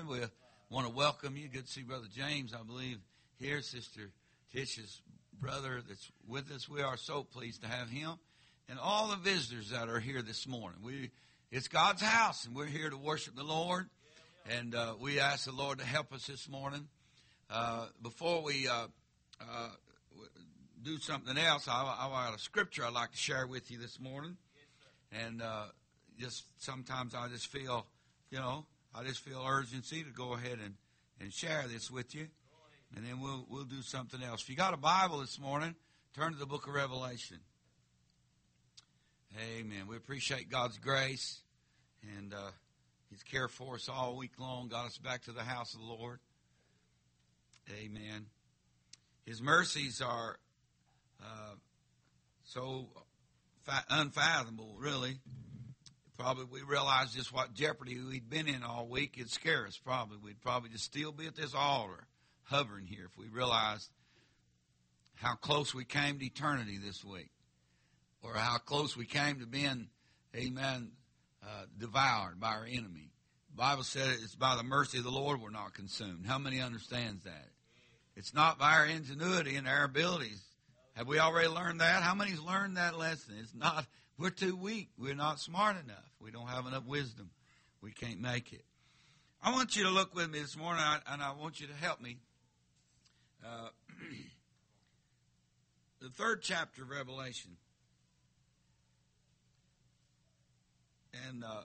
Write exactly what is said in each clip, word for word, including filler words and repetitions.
We want to welcome you. Good to see Brother James, I believe, here. Sister Tish's brother that's with us. We are so pleased to have him. And all the visitors that are here this morning. We It's God's house, and we're here to worship the Lord. And uh, we ask the Lord to help us this morning. Uh, before we uh, uh, do something else, I, I got a scripture I'd like to share with you this morning. And uh, just sometimes I just feel, you know, I just feel urgency to go ahead and, and share this with you. And then we'll we'll do something else. If you got a Bible this morning, turn to the book of Revelation. Amen. We appreciate God's grace. And uh, He's cared for us all week long, got us back to the house of the Lord. Amen. His mercies are uh, so fa- unfathomable, really. Probably we realize just what jeopardy we'd been in all week. It'd scare us probably. We'd probably just still be at this altar hovering here if we realized how close we came to eternity this week. Or how close we came to being, amen, uh, devoured by our enemy. The Bible said it's by the mercy of the Lord we're not consumed. How many understands that? It's not by our ingenuity and our abilities. Have we already learned that? How many's learned that lesson? It's not, we're too weak. We're not smart enough. We don't have enough wisdom. We can't make it. I want you to look with me this morning, and I want you to help me. Uh, the third chapter of Revelation. And uh,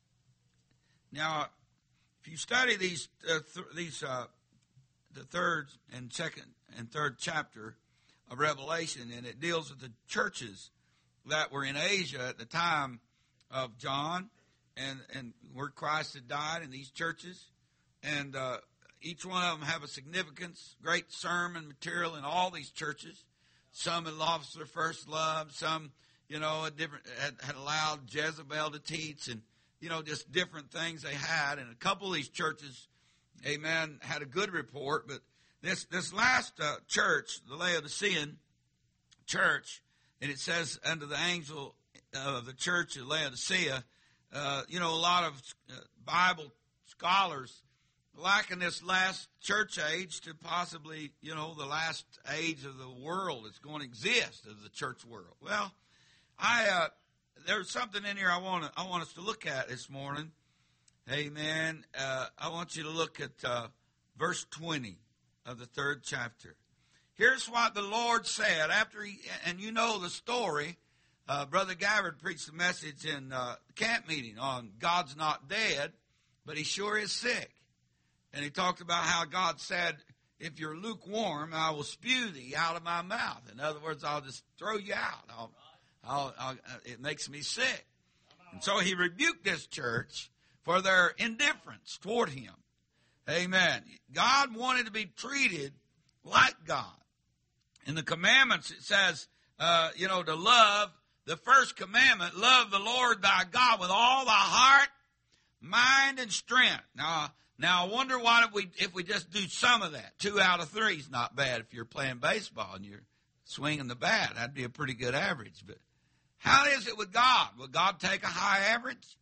now, if you study these, uh, th- these, uh, the third and second and third chapter of Revelation, and it deals with the churches that were in Asia at the time of John, and, and where Christ had died in these churches. And uh, each one of them have a significance, great sermon material in all these churches. Some had lost their first love, some, you know, had, different, had, had allowed Jezebel to teach, and, you know, just different things they had. And a couple of these churches, amen, had a good report. But this this last uh, church, the Laodicean church, and it says unto the angel of the church of Laodicea, uh, you know, a lot of uh, Bible scholars liken this last church age to possibly, you know, the last age of the world that's going to exist, of the church world. Well, I uh, there's something in here I want to I want us to look at this morning. Amen. Uh, I want you to look at uh, verse twenty of the third chapter. Here's what the Lord said after he, and you know the story. Uh, Brother Gabbard preached a message in uh, the camp meeting on God's not dead, but He sure is sick. And he talked about how God said, if you're lukewarm, I will spew thee out of my mouth. In other words, I'll just throw you out. I'll, I'll, I'll, it makes me sick. And so He rebuked this church for their indifference toward Him. Amen. God wanted to be treated like God. In the commandments, it says, uh, you know, to love, the first commandment, love the Lord thy God with all thy heart, mind, and strength. Now, now I wonder what if we if we just do some of that. Two out of three is not bad if you're playing baseball and you're swinging the bat. That'd be a pretty good average. But how is it with God? Will God take a high average?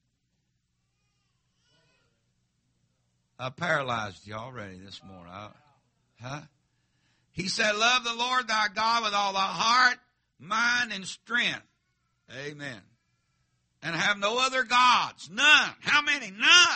I paralyzed you already this morning. I, huh? He said, love the Lord thy God with all thy heart, mind, and strength. Amen. And have no other gods. None. How many? None.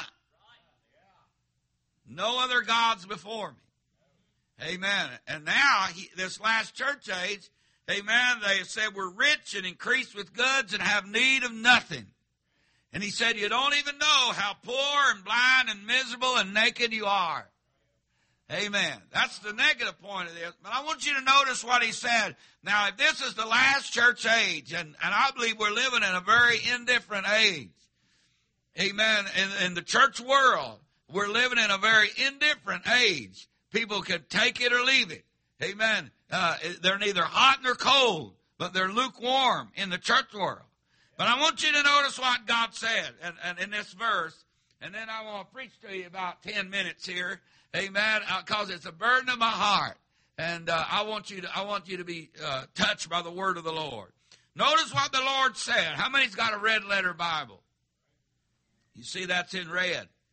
No other gods before me. Amen. And now, he, this last church age, amen, they said we're rich and increased with goods and have need of nothing. And He said, you don't even know how poor and blind and miserable and naked you are. Amen. That's the negative point of this. But I want you to notice what He said. Now, if this is the last church age, and, and I believe we're living in a very indifferent age. Amen. In, in the church world, we're living in a very indifferent age. People can take it or leave it. Amen. Uh, they're neither hot nor cold, but they're lukewarm in the church world. But I want you to notice what God said and, and in this verse, and then I want to preach to you about ten minutes here. Amen. Because uh, it's a burden of my heart, and uh, I want you to I want you to be uh, touched by the word of the Lord. Notice what the Lord said. How many's got a red letter Bible? You see, that's in red.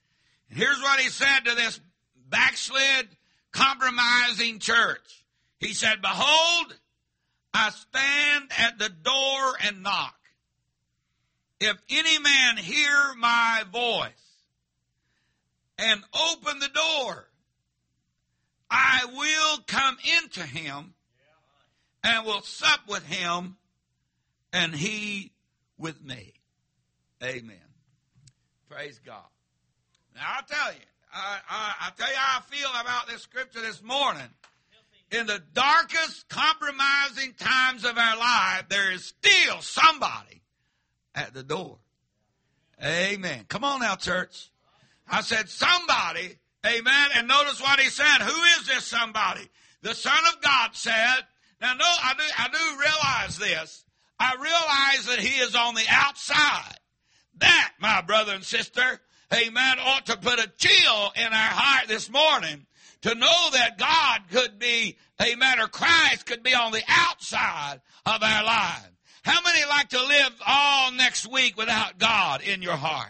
And here's what he said to this backslid, compromising church. He said, behold, I stand at the door and knock. If any man hear my voice and open the door, I will come into him and will sup with him and he with me. Amen. Praise God. Now I'll tell you, I, I, I'll tell you how I feel about this scripture this morning. In the darkest, compromising times of our life, there is still somebody at the door. Amen. Come on now, church. I said somebody, amen, and notice what he said. Who is this somebody? The Son of God said, now no, I do, I do realize this. I realize that he is on the outside. That, my brother and sister, amen, ought to put a chill in our heart this morning to know that God could be, amen, or Christ could be on the outside of our lives. How many like to live all next week without God in your heart?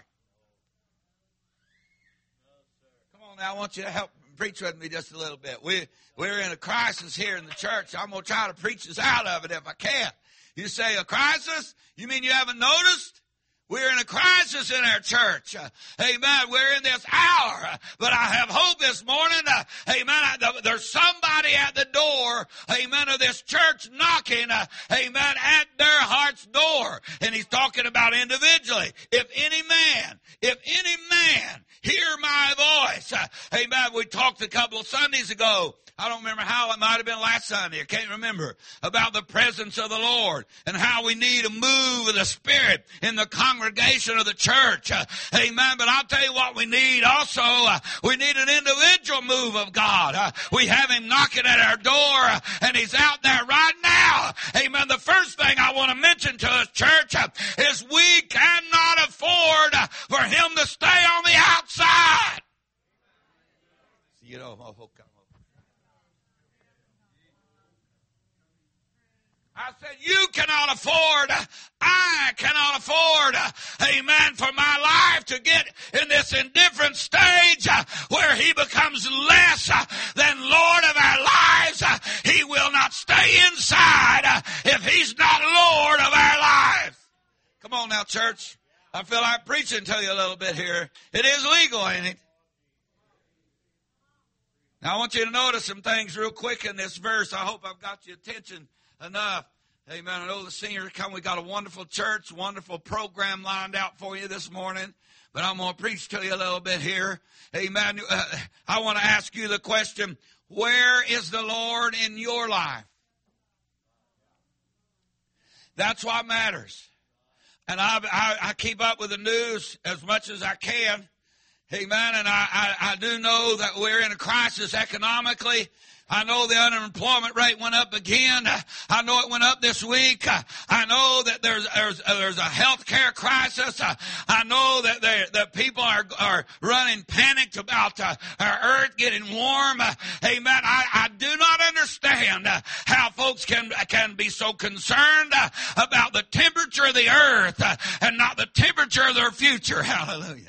Come on now, I want you to help preach with me just a little bit. We, we're in a crisis here in the church. I'm going to try to preach us out of it if I can. You say a crisis? You mean you haven't noticed? We're in a crisis in our church. Uh, amen. We're in this hour. Uh, but I have hope this morning. Uh, amen. I, the, there's somebody at the door, amen, of this church knocking, uh, amen, at their heart's door. And he's talking about individually. If any man, if any man hear my voice. Uh, amen. We talked a couple of Sundays ago. I don't remember how, it might have been last Sunday, I can't remember, about the presence of the Lord and how we need a move of the Spirit in the congregation of the church. Uh, amen. But I'll tell you what we need also. Uh, we need an individual move of God. Uh, we have him knocking at our door uh, and he's out there right now. Amen. The first thing I want to mention to us, church, uh, is we cannot afford uh, for him to stay on the outside. You know, I said, you cannot afford, I cannot afford, amen, for my life to get in this indifferent stage where he becomes less than Lord of our lives. He will not stay inside if he's not Lord of our lives. Come on now, church. I feel like preaching to you a little bit here. It is legal, ain't it? Now I want you to notice some things real quick in this verse. I hope I've got your attention enough. Amen. I know the singers come. We got a wonderful church, wonderful program lined out for you this morning. But I'm going to preach to you a little bit here. Amen. Uh, I want to ask you the question, where is the Lord in your life? That's what matters. And I, I, I keep up with the news as much as I can. Amen. And I, I, I do know that we're in a crisis economically. I know the unemployment rate went up again. I know it went up this week. I know that there's there's, there's a health care crisis. I know that they, that people are are running panicked about uh, our earth getting warm. Amen. I, I do not understand how folks can can be so concerned about the temperature of the earth and not the temperature of their future. Hallelujah.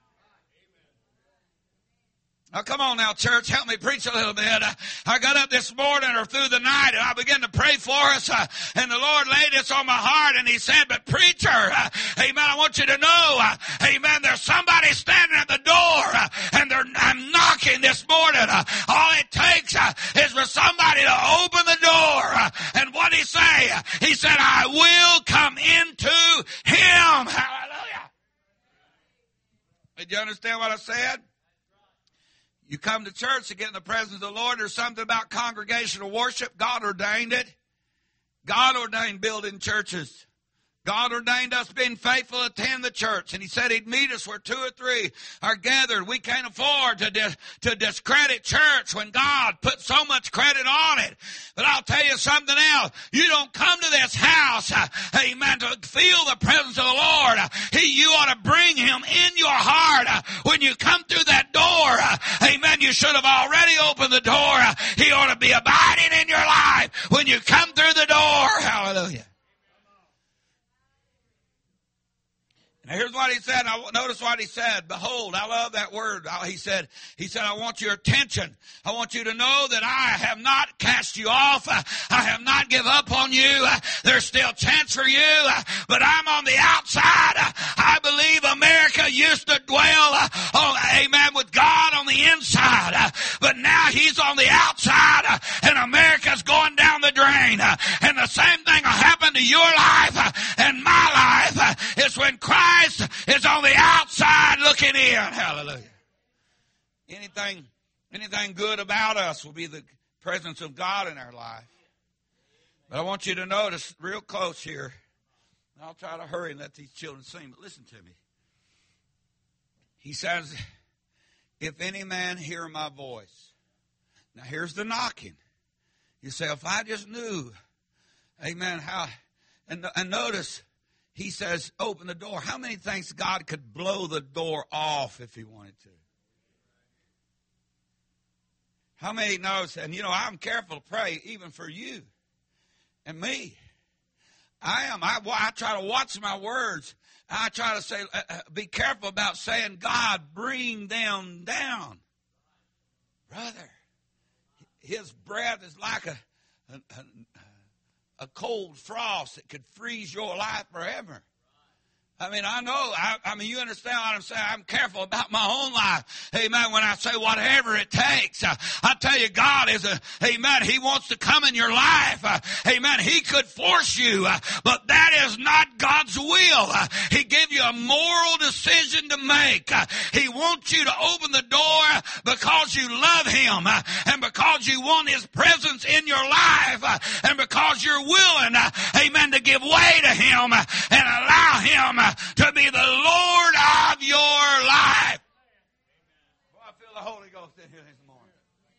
Now, come on now, church. Help me preach a little bit. Uh, I got up this morning or through the night, and I began to pray for us, uh, and the Lord laid this on my heart, and he said, but preacher, uh, amen, I want you to know, uh, amen, there's somebody standing at the door, uh, and they're, I'm knocking this morning. Uh, all it takes uh, is for somebody to open the door. Uh, and what did he say? Uh, he said, I will come into him. Hallelujah. Did you understand what I said? You come to church to get in the presence of the Lord. There's something about congregational worship. God ordained it. God ordained building churches. God ordained us being faithful to attend the church. And he said he'd meet us where two or three are gathered. We can't afford to, dis- to discredit church when God put so much credit on it. But I'll tell you something else. You don't come to this house, uh, amen, to feel the presence of the Lord. Uh, he, you ought to bring him in your heart. Uh, when you come through that door, uh, amen, you should have already opened the door. Uh, he ought to be abiding in your life when you come through the door. Hallelujah. Now here's what he said. Now, notice what he said. Behold, I love that word. He said, he said, I want your attention. I want you to know that I have not cast you off. I have not given up on you. There's still chance for you, but I'm on the outside. I believe America used to dwell, on, amen, with God on the inside, but now he's on the outside, and America's going down the drain. And the same thing will happen to your life and my life. It's when Christ is on the outside looking in. Hallelujah. Anything, anything good about us will be the presence of God in our life. But I want you to notice real close here. I'll try to hurry and let these children sing, but listen to me. He says, if any man hear my voice. Now here's the knocking. You say, if I just knew, amen, how, and, and notice, he says, open the door. How many thinks God could blow the door off if he wanted to? How many knows? And you know, I'm careful to pray even for you and me. I am. I, I try to watch my words. I try to say, uh, be careful about saying, God, bring them down. Brother, his breath is like a, a, a a cold frost that could freeze your life forever. I mean, I know, I, I mean, you understand what I'm saying. I'm careful about my own life. Amen. When I say whatever it takes, uh, I tell you, God is a, amen, he wants to come in your life. Uh, amen. He could force you, uh, but that is not God's will. Uh, he gave you a moral decision to make. Uh, he wants you to open the door because you love him, uh, and because you want his presence in your life, uh, and because you're willing, uh, amen, to give way to him, uh, and allow him, uh, to be the Lord of your life. Well, I feel the Holy Ghost in here this morning.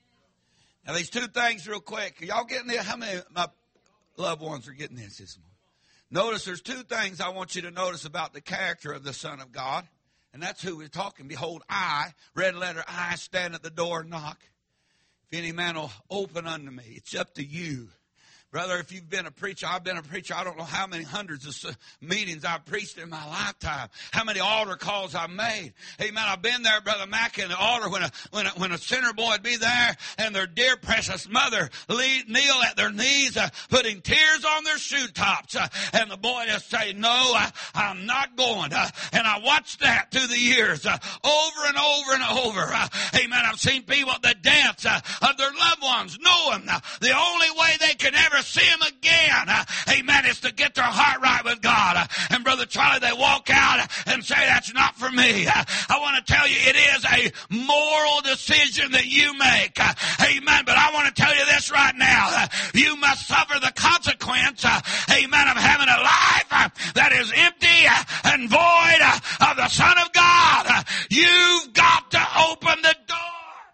Now, these two things real quick. Are y'all getting this? How many of my loved ones are getting this this morning? Notice there's two things I want you to notice about the character of the Son of God. And that's who we're talking. Behold, I, red letter I, stand at the door and knock. If any man will open unto me, it's up to you. Brother, if you've been a preacher, I've been a preacher. I don't know how many hundreds of meetings I've preached in my lifetime. How many altar calls I've made. Amen. I've been there, Brother Mack, in the altar when a, when a, when a sinner boy would be there and their dear precious mother lead, kneel at their knees, uh, putting tears on their shoe tops. Uh, and the boy just say, no, I, I'm not going. Uh, and I watched that through the years, uh, over and over and over. Uh, amen. I've seen people at the deaths uh, of their loved ones knowing uh, the only way they can ever see him again, uh, amen, is to get their heart right with God. Uh, and Brother Charlie, they walk out and say, that's not for me. Uh, I want to tell you, it is a moral decision that you make. Uh, amen. But I want to tell you this right now. Uh, you must suffer the consequence, uh, amen, of having a life uh, that is empty uh, and void uh, of the Son of God. Uh, you've got to open the door.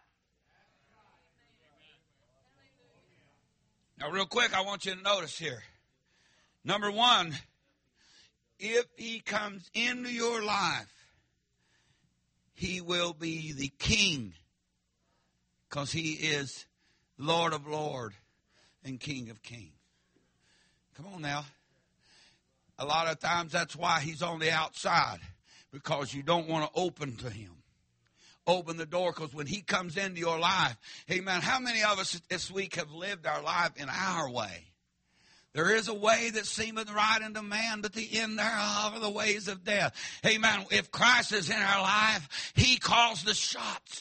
Now, real quick, I want you to notice here. Number one, if he comes into your life, he will be the King, because he is Lord of Lords and King of Kings. Come on now. A lot of times that's why he's on the outside, because you don't want to open to him. Open the door, because when he comes into your life, amen, how many of us this week have lived our life in our way? There is a way that seemeth right unto man, but the end thereof are the ways of death. Amen. If Christ is in our life, he calls the shots.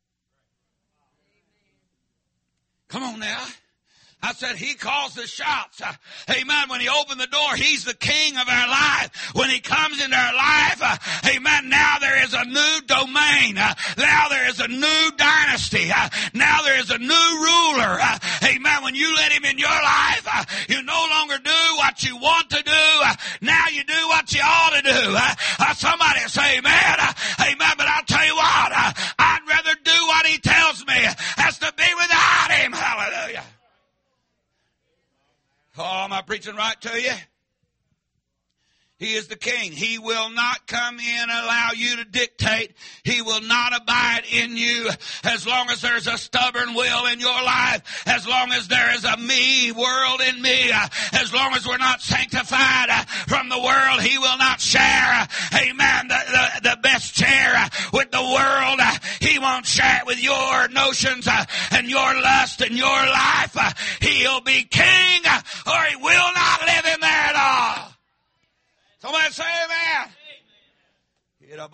Come on now. I said he calls the shots. Uh, amen. When he opened the door, he's the King of our life. When he comes into our life, uh, amen, now there is a new domain. Uh, now there is a new dynasty. Uh, now there is a new ruler. Uh, amen. When you let him in your life, uh, you no longer do what you want to do. Uh, now you do what you ought to do. Uh, uh, somebody say amen. Uh, amen. But I'll tell you what, uh, I'd rather do what he tells me as to be without him. Hallelujah. Oh, am I preaching right to you? He is the king. He will not come in and allow you to dictate. He will not abide in you as long as there's a stubborn will in your life, as long as there is a me world in me, as long as we're not sanctified from the world. He will not share, amen, the, the, the best chair with the world. He won't share it with your notions and your lust and your life. He'll be king, or he will not live in there at all. Somebody say amen. Amen.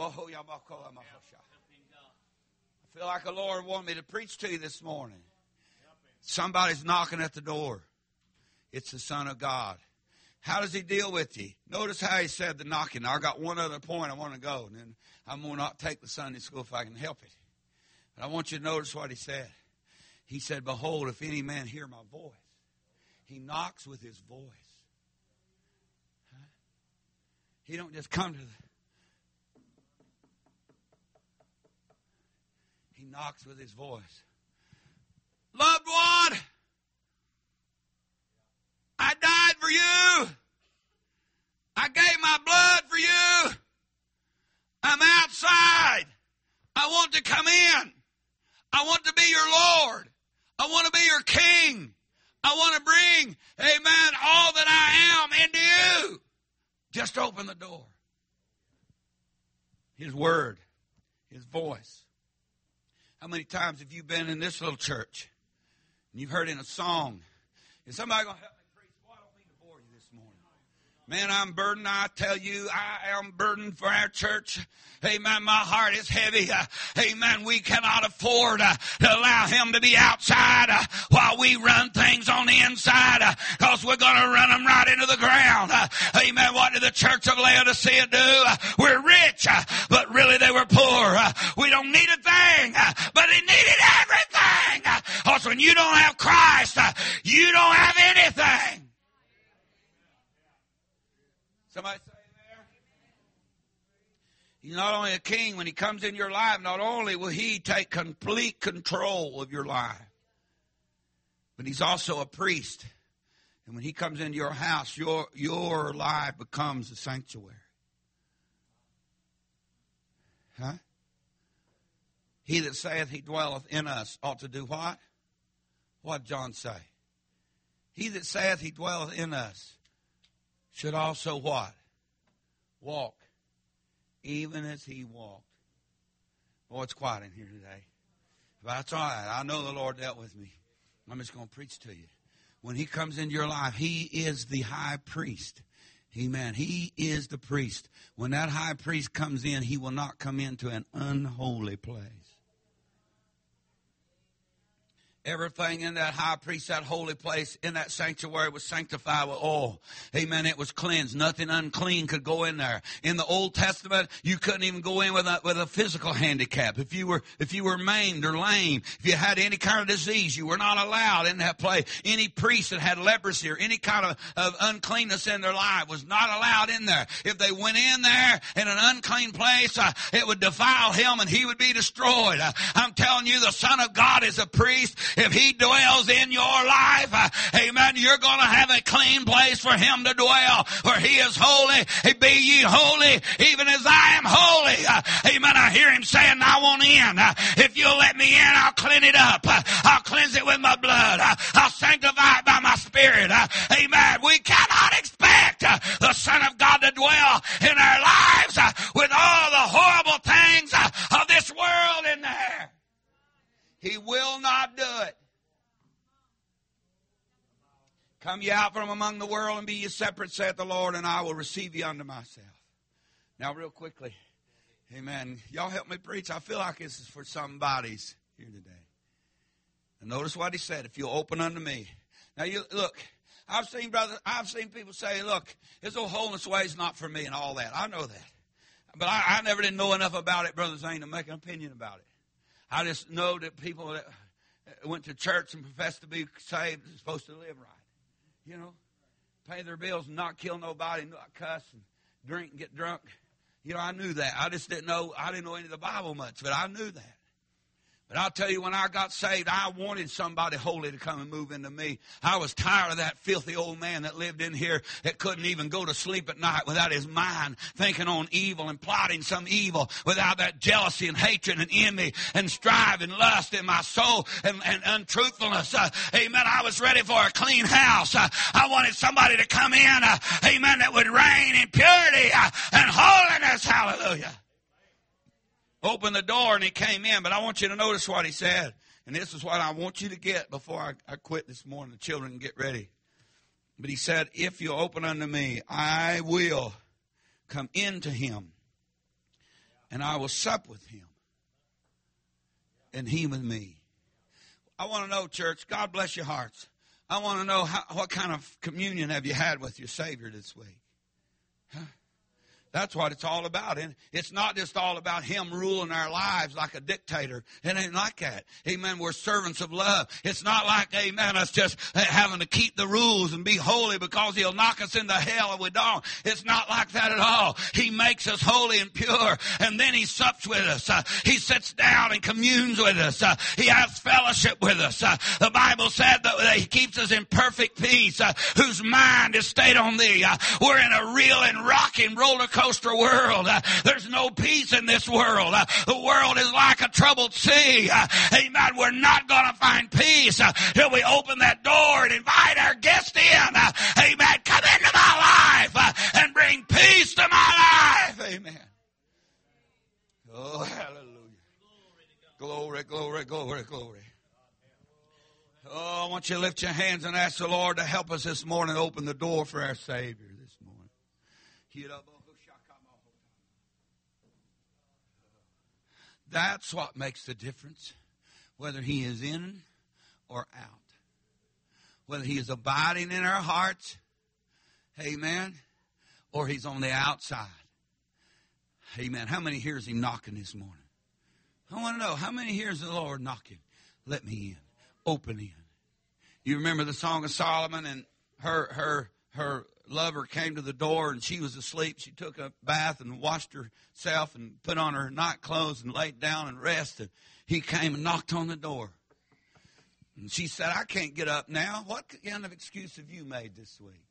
I feel like the Lord wanted me to preach to you this morning. Somebody's knocking at the door. It's the Son of God. How does he deal with you? Notice how he said the knocking. Now, I got one other point I want to go, and then I'm going to not take the Sunday school if I can help it. But I want you to notice what he said. He said, behold, if any man hear my voice. He knocks with his voice. Huh? He don't just come to the... He knocks with his voice. Loved one, I died for you. I gave my blood for you. I'm outside. I want to come in. I want to be your Lord. I want to be your King. I want to bring, amen, all that I am into you. Just open the door. His word, his voice. How many times have you been in this little church and you've heard in a song, is somebody going to help me preach? Well, I don't mean to bore you this morning. Man, I'm burdened. I tell you, I am burdened for our church. Amen. My heart is heavy. Uh, amen. We cannot afford uh, to allow him to be outside uh, while we run things on the inside, because uh, we're going to run them right into the ground. Uh, amen. What did the church of Laodicea do? Uh, we're rich, uh, but really they were poor. Uh, we don't need a thing, uh, but they needed everything. Uh, also, when you don't have Christ, uh, you don't have anything. Somebody say there. He's not only a king when he comes in your life, not only will he take complete control of your life, but he's also a priest. And when he comes into your house, your, your life becomes a sanctuary. Huh? He that saith he dwelleth in us ought to do what? What did John say? He that saith he dwelleth in us should also what? Walk, even as he walked. Boy, it's quiet in here today. But that's all right. I know the Lord dealt with me. I'm just going to preach to you. When he comes into your life, he is the high priest. Amen. He is the priest. When that high priest comes in, he will not come into an unholy place. Everything in that high priest, that holy place, in that sanctuary was sanctified with oil. Amen. It was cleansed. Nothing unclean could go in there. In the Old Testament, you couldn't even go in with a, with a physical handicap. If you were, if you were maimed or lame, if you had any kind of disease, you were not allowed in that place. Any priest that had leprosy or any kind of, of uncleanness in their life was not allowed in there. If they went in there in an unclean place, uh, it would defile him and he would be destroyed. Uh, I'm telling you, the Son of God is a priest. If he dwells in your life, uh, amen, you're going to have a clean place for him to dwell. For he is holy. Be ye holy, even as I am holy. Uh, amen. I hear him saying, I want in. Uh, if you'll let me in, I'll clean it up. Uh, I'll cleanse it with my blood. Uh, I'll sanctify it by my spirit. Uh, amen. We cannot expect uh, the Son of God to dwell in our lives uh, with all the horrible things uh, of this world in there. He will not do it. Come ye out from among the world and be ye separate, saith the Lord, and I will receive you unto myself. Now, real quickly, amen. Y'all help me preach. I feel like this is for somebody's here today. And notice what he said, if you'll open unto me. Now, you look, I've seen brother, I've seen people say, look, this old holiness way is not for me and all that. I know that. But I, I never did know enough about it, Brother Zane, to make an opinion about it. I just know that people that went to church and professed to be saved are supposed to live right. You know, pay their bills and not kill nobody, not cuss and drink and get drunk. You know, I knew that. I just didn't know, I didn't know any of the Bible much, but I knew that. But I'll tell you, when I got saved, I wanted somebody holy to come and move into me. I was tired of that filthy old man that lived in here that couldn't even go to sleep at night without his mind thinking on evil and plotting some evil, without that jealousy and hatred and envy and strife and lust in my soul and, and untruthfulness. Uh, amen. I was ready for a clean house. Uh, I wanted somebody to come in, uh, amen, that would reign in purity uh, and holiness. Hallelujah. Opened the door and he came in, but I want you to notice what he said. And this is what I want you to get before I, I quit this morning. The children can get ready. But he said, if you open unto me, I will come into him and I will sup with him and he with me. I want to know, church, God bless your hearts. I want to know how, what kind of communion have you had with your Savior this week? Huh? That's what it's all about. And it's not just all about him ruling our lives like a dictator. It ain't like that. Amen. We're servants of love. It's not like, amen, us just having to keep the rules and be holy because he'll knock us into hell if we don't. It's not like that at all. He makes us holy and pure, and then he sups with us. Uh, he sits down and communes with us. Uh, he has fellowship with us. Uh, the Bible said that he keeps us in perfect peace, uh, whose mind is stayed on thee. Uh, we're in a real and rocking roller coaster coaster world. Uh, there's no peace in this world. Uh, the world is like a troubled sea. Uh, amen. We're not going to find peace uh, till we open that door and invite our guest in. Uh, amen. Come into my life uh, and bring peace to my life. Amen. Oh, hallelujah. Glory, glory, glory, glory. Oh, I want you to lift your hands and ask the Lord to help us this morning open the door for our Savior this morning. That's what makes the difference, whether he is in or out. Whether he is abiding in our hearts, amen, or he's on the outside. Amen. How many hears him knocking this morning? I want to know, how many hears the Lord knocking? Let me in. Open in. You remember the Song of Solomon, and her her her lover came to the door and she was asleep. She took a bath and washed herself and put on her night clothes and laid down and rested. He came and knocked on the door. And she said, I can't get up now. What kind of excuse have you made this week?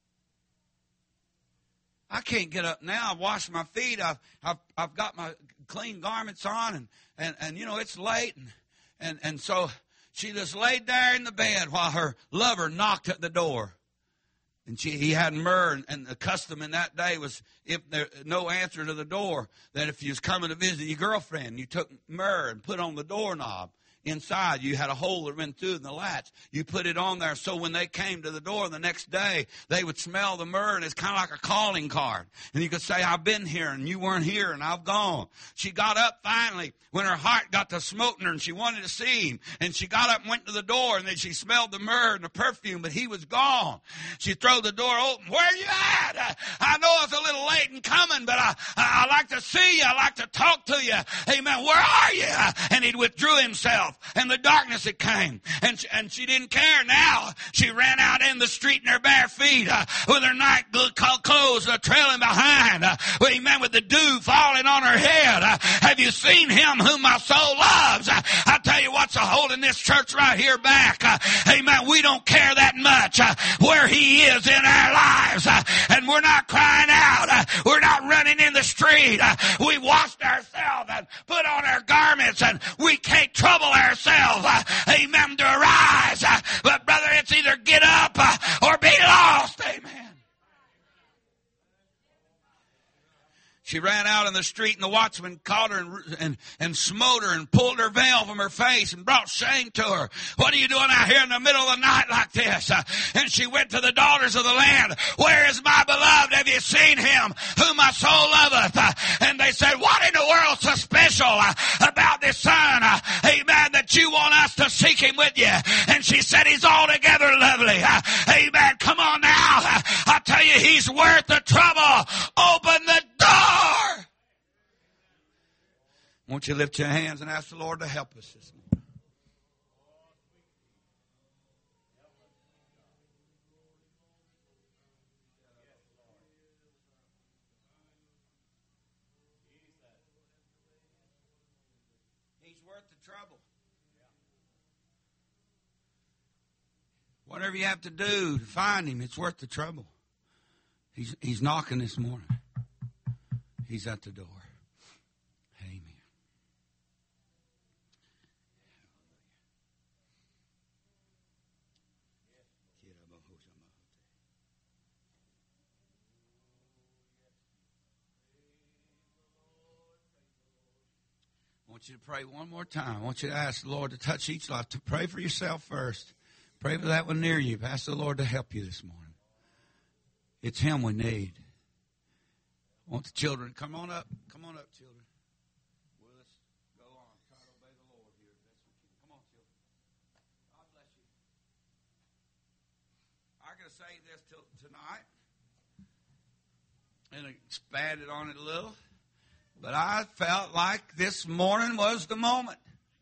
I can't get up now. I've washed my feet. I've, I've, I've got my clean garments on. And, and, and you know, it's late. And, and, and so she just laid there in the bed while her lover knocked at the door. And she, he had myrrh, and, and the custom in that day was, if there no answer to the door, that if you was coming to visit your girlfriend, you took myrrh and put on the doorknob. Inside, you had a hole that went through in the latch. You put it on there so when they came to the door the next day, they would smell the myrrh, and it's kind of like a calling card. And you could say, I've been here, and you weren't here, and I've gone. She got up finally when her heart got to smoting her, and she wanted to see him. And she got up and went to the door, and then she smelled the myrrh and the perfume, but he was gone. She threw the door open. Where are you at? I, I know it's a little late in coming, but I, I, I like to see you. I like to talk to you. Amen. Where are you? And he withdrew himself. And the darkness it came. And she, and she didn't care now. She ran out in the street in her bare feet uh, with her night clothes uh, trailing behind. Uh, amen. With the dew falling on her head. Uh, have you seen him whom my soul loves? Uh, I tell you what's holding this church right here back. Uh, amen. We don't care that much uh, where he is in our lives. Uh, and we're not crying out. Uh, we're not running in the street. Uh, we washed ourselves and put on our garments, and we can't trouble ourselves, uh, amen, to arise. Uh, but brother, it's either get up uh, or be lost. Amen. She ran out in the street, and the watchman caught her and, and, and smote her and pulled her veil from her face and brought shame to her. What are you doing out here in the middle of the night like this? Uh, and she went to the daughters of the land. Where is my beloved? Have you seen him whom my soul loveth? Uh, and they said, what in the world so special uh, about this son? Uh, amen, that you want us to seek him with you. And she said, he's altogether lovely. Uh, amen. Come on now. Uh, I tell you, he's worth the trouble. Open the door. Won't you lift your hands and ask the Lord to help us this morning? He's worth the trouble. Whatever you have to do to find him, it's worth the trouble. He's, he's knocking this morning. He's at the door. Amen. I want you to pray one more time. I want you to ask the Lord to touch each life. To pray for yourself first. Pray for that one near you. Ask the Lord to help you this morning. It's him we need. I want the children. Come on up. Come on up, children. Well, let's go on. Try to obey the Lord here. Come on, children. God bless you. I'm going to say this till tonight and expand it on it a little. But I felt like this morning was the moment.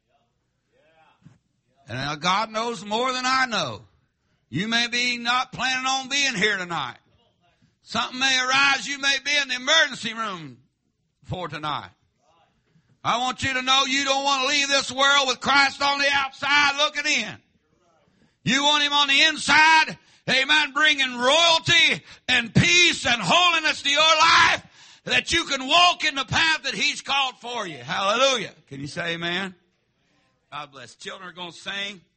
And now God knows more than I know. You may be not planning on being here tonight. Something may arise. You may be in the emergency room for tonight. I want you to know you don't want to leave this world with Christ on the outside looking in. You want him on the inside, amen, bringing royalty and peace and holiness to your life, that you can walk in the path that he's called for you. Hallelujah. Can you say amen? God bless. Children are going to sing.